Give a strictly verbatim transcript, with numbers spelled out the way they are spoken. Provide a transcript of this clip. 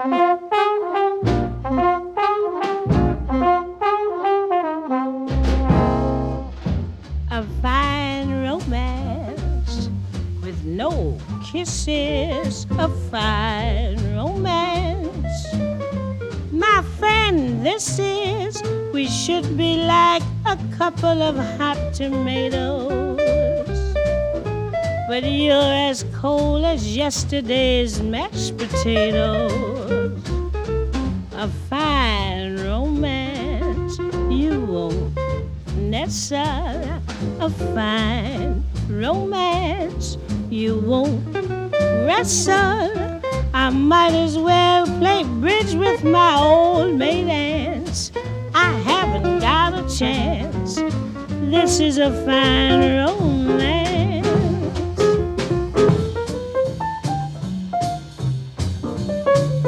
A fine romance with no kisses. A fine romance. My friend, this is, we should be like a couple of hot tomatoes. But you're as cold as yesterday's mashed potatoes. A fine romance you won't nestle. A fine romance you won't wrestle. I might as well play bridge with my old maid aunts. I haven't got a chance. This is a fine romance.